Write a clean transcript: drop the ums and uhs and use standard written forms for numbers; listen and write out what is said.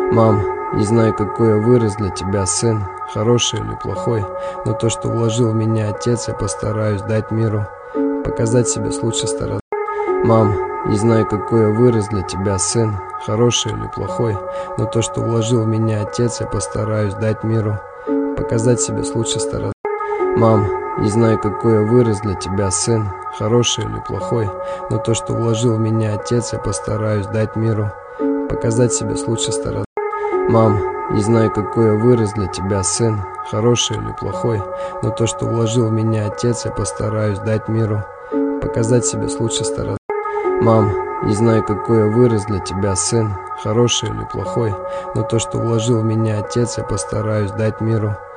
Мам, не знаю, какой я вырос для тебя сын, хороший или плохой, но то, что вложил в меня отец, я постараюсь дать миру, показать себя с лучшей стороны. Мам, не знаю, какой я вырос для тебя сын, хороший или плохой, но то, что вложил в меня отец, я постараюсь дать миру, показать себя с лучшей стороны. Мам, не знаю, какой я вырос для тебя сын, хороший или плохой, но то, что вложил в меня отец, я постараюсь дать миру, показать себя с лучшей стороны. Мам, не знаю, какой я вырос для тебя сын, хороший или плохой, но то, что вложил в меня отец, я постараюсь дать миру, показать себя с лучшей стороны. Мам, не знаю, какой я вырос для тебя сын, хороший или плохой, но то, что вложил в меня отец, я постараюсь дать миру,